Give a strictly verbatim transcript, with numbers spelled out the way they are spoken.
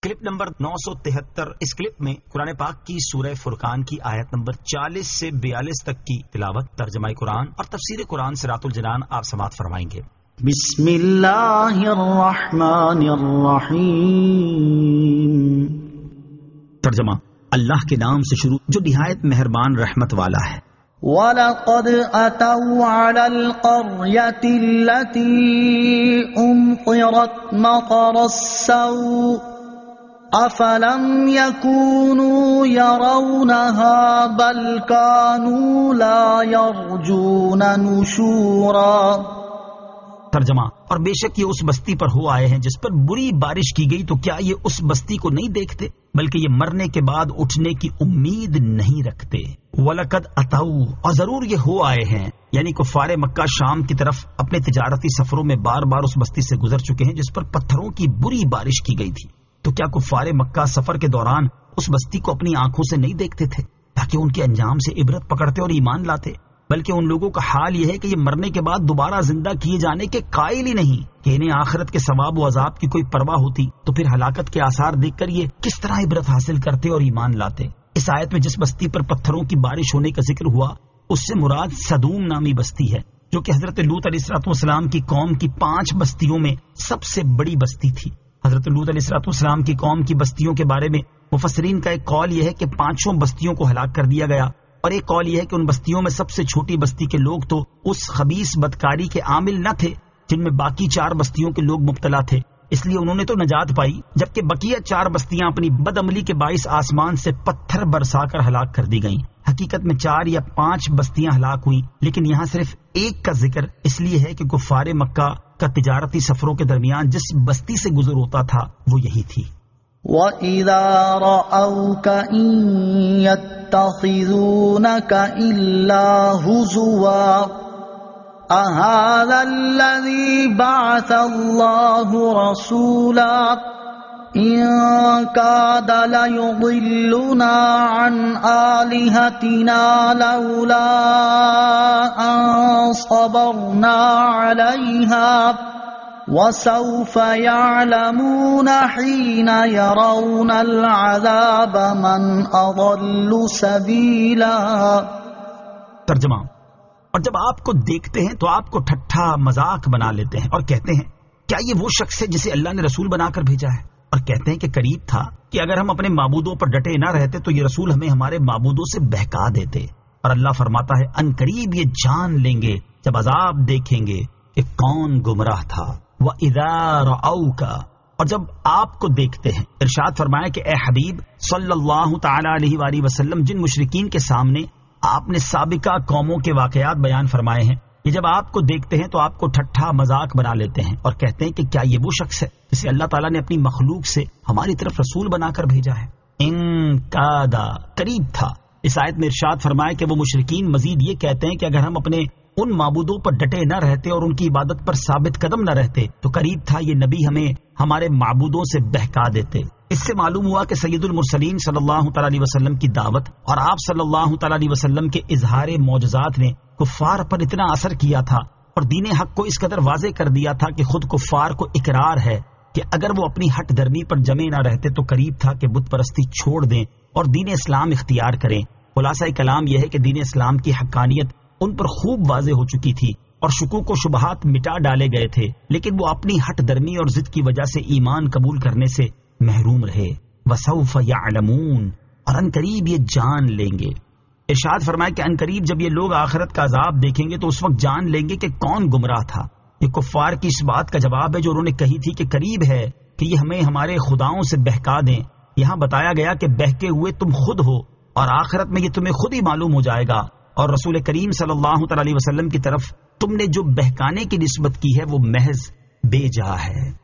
Clip number نو سو تہتر. اس clip میں قرآن پاک کی سورہ فرقان کی آیت نمبر چالیس سے بیالیس تک کی تلاوت، ترجمہ قرآن اور تفسیر قرآن صراط الجنان آپ سماعت فرمائیں گے. بسم اللہ الرحمن الرحیم. ترجمہ: اللہ کے نام سے شروع جو نہایت مہربان رحمت والا ہے. وَلَقَدْ أَتَوْا عَلَى الْقَرْيَةِ الَّتِي أُمْطِرَتْ مَطَرَ السَّوْءِ أَفَلَمْ يَكُونُوا يَرَوْنَهَا بَلْ كَانُوا لَا يَرْجُونَ نُشُورًا. ترجمہ: اور بے شک یہ اس بستی پر ہو آئے ہیں جس پر بری بارش کی گئی، تو کیا یہ اس بستی کو نہیں دیکھتے بلکہ یہ مرنے کے بعد اٹھنے کی امید نہیں رکھتے. وَلَقَدْ أَتَوْا، اور ضرور یہ ہو آئے ہیں، یعنی کفار مکہ شام کی طرف اپنے تجارتی سفروں میں بار بار اس بستی سے گزر چکے ہیں جس پر پتھروں کی بری بارش کی گئی تھی. تو کیا کفار مکہ سفر کے دوران اس بستی کو اپنی آنکھوں سے نہیں دیکھتے تھے تاکہ ان کے انجام سے عبرت پکڑتے اور ایمان لاتے؟ بلکہ ان لوگوں کا حال یہ ہے کہ یہ مرنے کے بعد دوبارہ زندہ کیے جانے کے قائل ہی نہیں کہ انہیں آخرت کے ثواب و عذاب کی کوئی پرواہ ہوتی تو پھر ہلاکت کے آثار دیکھ کر یہ کس طرح عبرت حاصل کرتے اور ایمان لاتے. اس آیت میں جس بستی پر پتھروں کی بارش ہونے کا ذکر ہوا اس سے مراد صدوم نامی بستی ہے، جو کہ حضرت لوط علیہ الصلوۃ والسلام کی قوم کی پانچ بستیوں میں سب سے بڑی بستی تھی. حضرت لوط علیہ الصلوۃ والسلام کی قوم کی بستیوں کے بارے میں مفسرین کا ایک قول یہ ہے کہ پانچوں بستیوں کو ہلاک کر دیا گیا، اور ایک قول یہ ہے کہ ان بستیوں میں سب سے چھوٹی بستی کے لوگ تو اس خبیث بدکاری کے عامل نہ تھے جن میں باقی چار بستیوں کے لوگ مبتلا تھے، اس لیے انہوں نے تو نجات پائی، جبکہ بقیہ چار بستیاں اپنی بد عملی کے باعث آسمان سے پتھر برسا کر ہلاک کر دی گئیں. حقیقت میں چار یا پانچ بستیاں ہلاک ہوئی، لیکن یہاں صرف ایک کا ذکر اس لیے ہے کہ کفار مکہ کا تجارتی سفروں کے درمیان جس بستی سے گزر ہوتا تھا وہ یہی تھی. وَإِذَا رَأَوْكَ إِن يَتَّخِذُونَكَ إِلَّا هُزُوًا أَهَذَا الَّذِي بَعَثَ اللَّهُ رَسُولًا إِن كَادَ لَيُضِلُّنَا عَنْ آلِهَتِنَا لَوْلَا أَن صَبَرْنَا عَلَيْهَا وَسَوْفَ يَعْلَمُونَ حِينَ يَرَوْنَ الْعَذَابَ مَنْ أَضَلُّ سَبِيلًا. ترجمہ: اور جب آپ کو دیکھتے ہیں تو آپ کو ٹھٹھا مذاق بنا لیتے ہیں اور کہتے ہیں کیا یہ وہ شخص ہے جسے اللہ نے رسول بنا کر بھیجا ہے، اور کہتے ہیں کہ قریب تھا کہ اگر ہم اپنے معبودوں پر ڈٹے نہ رہتے تو یہ رسول ہمیں ہمارے معبودوں سے بہکا دیتے. اور اللہ فرماتا ہے ان قریب یہ جان لیں گے جب عذاب دیکھیں گے کہ کون گمراہ تھا. وَإِذَا رَأَوْكَ، اور جب آپ کو دیکھتے ہیں. ارشاد فرمایا کہ اے حبیب صلی اللہ تعالی علیہ وآلہ وسلم جن مشرکین کے سامنے آپ نے سابقہ قوموں کے واقعات بیان فرمائے ہیں، یہ جب آپ کو دیکھتے ہیں تو آپ کو ٹھٹھا مذاق بنا لیتے ہیں اور کہتے ہیں کہ کیا یہ وہ شخص ہے جسے اللہ تعالیٰ نے اپنی مخلوق سے ہماری طرف رسول بنا کر بھیجا ہے. ان کادا، قریب تھا. اس آیت میں ارشاد فرمایا کہ وہ مشرکین مزید یہ کہتے ہیں کہ اگر ہم اپنے ان معبودوں پر ڈٹے نہ رہتے اور ان کی عبادت پر ثابت قدم نہ رہتے تو قریب تھا یہ نبی ہمیں ہمارے معبودوں سے بہکا دیتے. اس سے معلوم ہوا کہ سید المرسلین صلی اللہ تعالی علیہ وسلم کی دعوت اور آپ صلی اللہ تعالی علیہ وسلم کے اظہار معجزات نے کفار پر اتنا اثر کیا تھا اور دین حق کو اس قدر واضح کر دیا تھا کہ خود کفار کو اقرار ہے کہ اگر وہ اپنی ہٹ درمی پر جمے نہ رہتے تو قریب تھا کہ بت پرستی چھوڑ دیں اور دین اسلام اختیار کریں. خلاصہ کلام یہ ہے کہ دین اسلام کی حقانیت ان پر خوب واضح ہو چکی تھی اور شکوک و شبہات مٹا ڈالے گئے تھے، لیکن وہ اپنی ہٹ درمی اور ضد کی وجہ سے ایمان قبول کرنے سے محروم رہے. وَسَوْفَ يَعْلَمُونَ، اور ان قریب یہ جان لیں گے. ارشاد فرمائے کہ ان قریب جب یہ لوگ آخرت کا عذاب دیکھیں گے تو اس وقت جان لیں گے کہ کون گمراہ تھا. یہ کفار کی اس بات کا جواب ہے جو انہوں نے کہی تھی کہ قریب ہے کہ یہ ہمیں ہمارے خداؤں سے بہکا دیں. یہاں بتایا گیا کہ بہکے ہوئے تم خود ہو اور آخرت میں یہ تمہیں خود ہی معلوم ہو جائے گا، اور رسول کریم صلی اللہ تعالی علیہ وسلم کی طرف تم نے جو بہکانے کی نسبت کی ہے وہ محض بے جا ہے.